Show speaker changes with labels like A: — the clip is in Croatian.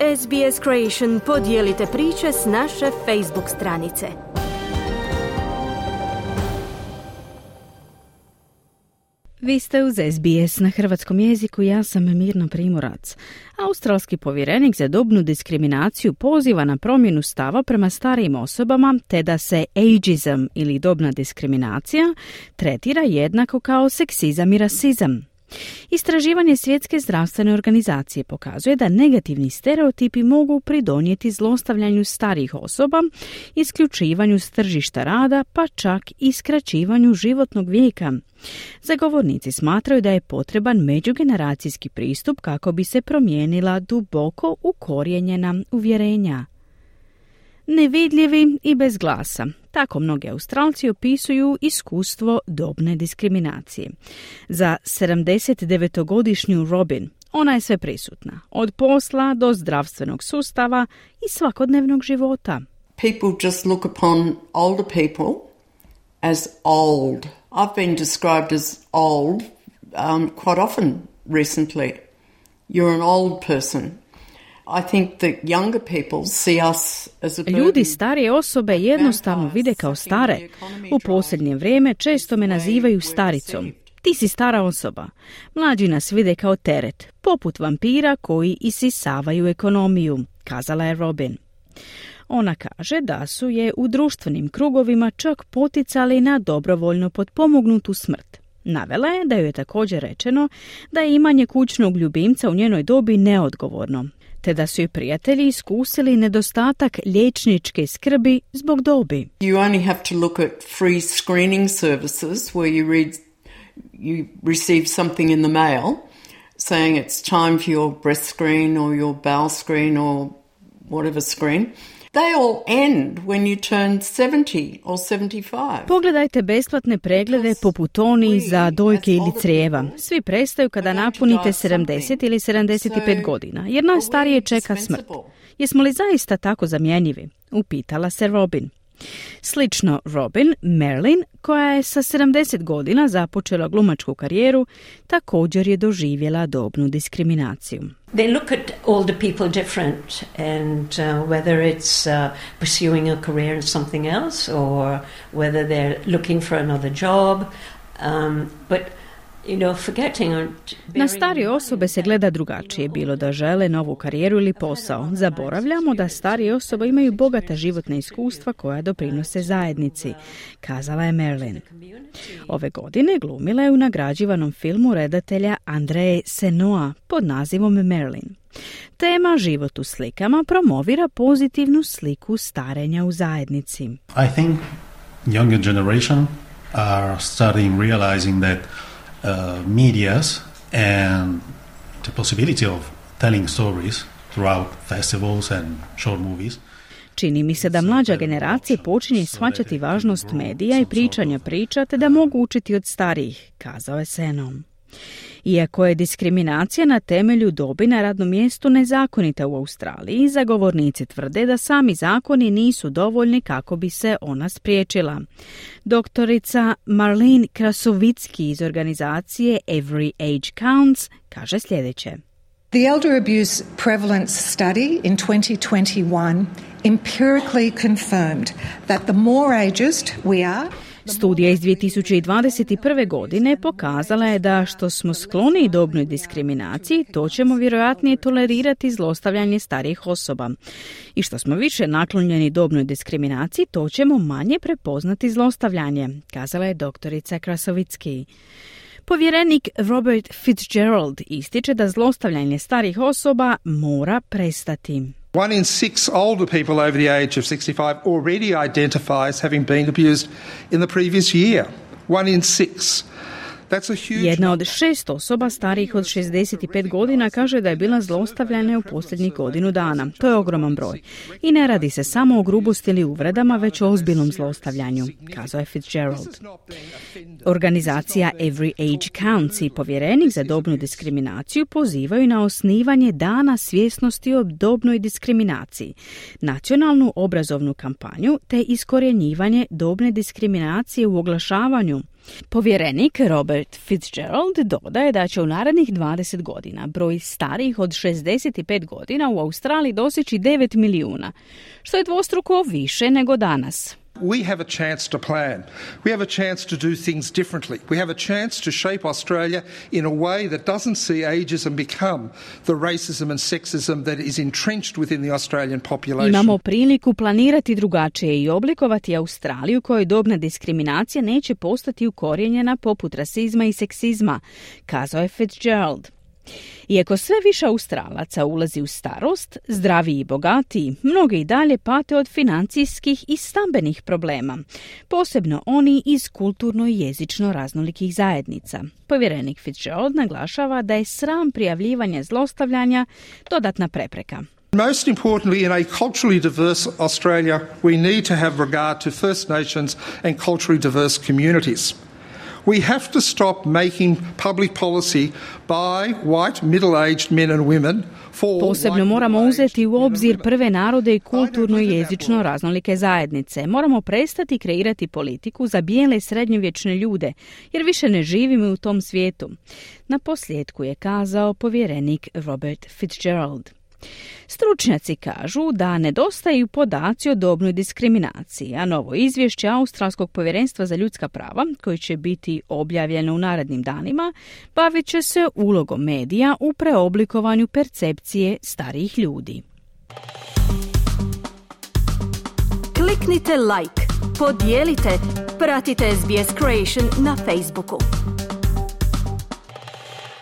A: SBS Creation, podijelite priče s naše Facebook stranice.
B: Vi ste uz SBS na hrvatskom jeziku, ja sam Mirna Primorac. Australski povjerenik za dobnu diskriminaciju poziva na promjenu stava prema starijim osobama, te da se ageism ili dobna diskriminacija tretira jednako kao seksizam i rasizam. Istraživanje Svjetske zdravstvene organizacije pokazuje da negativni stereotipi mogu pridonijeti zlostavljanju starijih osoba, isključivanju s tržišta rada, pa čak i skraćivanju životnog vijeka. Zagovornici smatraju da je potreban međugeneracijski pristup kako bi se promijenila duboko ukorijenjena uvjerenja. Nevidljivi i bez glasa. Tako mnogi Australci opisuju iskustvo dobne diskriminacije. Za 79-godišnju Robin, ona je sve prisutna, od posla do zdravstvenog sustava i svakodnevnog života.
C: People just look upon older people as old. I've been described as old quite often recently. You're an old person. I think that younger people see us as a burden.
B: Ljudi starije osobe jednostavno vide kao stare. U posljednje vrijeme često me nazivaju staricom. Ti si stara osoba. Mlađi nas vide kao teret, poput vampira koji isisavaju ekonomiju, kazala je Robin. Ona kaže da su je u društvenim krugovima čak poticali na dobrovoljno potpomognutu smrt. Navela je da joj je također rečeno da je imanje kućnog ljubimca u njenoj dobi neodgovorno, te da su joj prijatelji iskusili nedostatak liječničke skrbi zbog dobi.
C: You only have to look at free screening services where you receive something in the mail saying it's time for your breast screen or your bowel screen or whatever screen. They all end when you turn 70 or 75.
B: Pogledajte besplatne preglede poput oni za dojke ili crijeva. Svi prestaju kada napunite 70 ili 75 godina, jer nas starije čeka smrt. Jesmo li zaista tako zamjenjivi? Upitala se Robin. Slično Robin, Marilyn, koja je sa 70 godina započela glumačku karijeru, također je doživjela dobnu diskriminaciju.
D: They look at older people different and whether it's pursuing a career in something else or whether they're looking for another job, but
B: na starije osobe se gleda drugačije, bilo da žele novu karijeru ili posao. Zaboravljamo da starije osobe imaju bogata životna iskustva koja doprinose zajednici, kazala je Marilyn. Ove godine glumila je u nagrađivanom filmu redatelja Andreje Senoa pod nazivom Marilyn. Tema Život u slikama promovira pozitivnu sliku starenja u zajednici.
E: I think younger generation are starting realizing that medias and the possibility of telling stories throughout festivals and short movies.
B: Čini mi se da mlađa generacija počinje shvaćati važnost medija i pričanja priča, te da mogu učiti od starijih, kazao je Senom. Iako je diskriminacija na temelju dobi na radnom mjestu nezakonita u Australiji, zagovornici tvrde da sami zakoni nisu dovoljni kako bi se ona spriječila. Doktorica Marlene Krasovicki iz organizacije Every Age Counts kaže sljedeće.
F: The elder abuse prevalence study in 2021 empirically confirmed that the more ageist we are,
B: Studija iz 2021. godine pokazala je da što smo skloni dobnoj diskriminaciji, to ćemo vjerojatnije tolerirati zlostavljanje starijih osoba. I što smo više naklonjeni dobnoj diskriminaciji, to ćemo manje prepoznati zlostavljanje, kazala je doktorica Krasovicki. Povjerenik Robert Fitzgerald ističe da zlostavljanje starijih osoba mora prestati.
G: 1 in 6 older people over the age of 65 already identify as having been abused in the previous year. 1 in 6.
B: Jedna od 6 osoba starijih od 65 godina kaže da je bila zlostavljana u posljednjih godinu dana. To je ogroman broj. I ne radi se samo o grubosti ili uvredama, već o ozbiljnom zlostavljanju, kazao je Fitzgerald. Organizacija Every Age Counts i povjerenik za dobnu diskriminaciju pozivaju na osnivanje dana svjesnosti o dobnoj diskriminaciji, nacionalnu obrazovnu kampanju te iskorjenjivanje dobne diskriminacije u oglašavanju, Povjerenik Robert Fitzgerald dodaje da će u narednih 20 godina broj starijih od 65 godina u Australiji doseći 9 milijuna, što je dvostruko više nego danas.
G: We have a chance to plan. We have a chance to do things differently. We have a chance to shape Australia in a way that doesn't see ageism become the racism and sexism that is entrenched within the Australian population.
B: Imamo priliku planirati drugačije i oblikovati Australiju kojoj dobna diskriminacija neće postati ukorijenjena poput rasizma i seksizma, kazao je Fitzgerald. Iako sve više Australaca ulazi u starost, zdraviji i bogatiji, mnogi i dalje pate od financijskih i stambenih problema, posebno oni iz kulturno i jezično raznolikih zajednica. Povjerenik Fitzgerald naglašava da je sram prijavljivanja zlostavljanja dodatna prepreka.
G: Most importantly, in a culturally diverse Australia, we need to have regard to First Nations and culturally diverse communities. We have to stop making public policy by white middle-aged men and women for
B: Posebno moramo uzeti u obzir prve narode i kulturno i jezično raznolike zajednice. Moramo prestati kreirati politiku za bijele srednjovječne ljude, jer više ne živimo u tom svijetu. Na posljedku je kazao povjerenik Robert Fitzgerald. Stručnjaci kažu da nedostaju podaci o dobnoj diskriminaciji, a novo izvješće Australskog povjerenstva za ljudska prava, koji će biti objavljeno u narednim danima, bavit će se ulogom medija u preoblikovanju percepcije starijih ljudi.
A: Kliknite like, podijelite, pratite SBS Creation na Facebooku.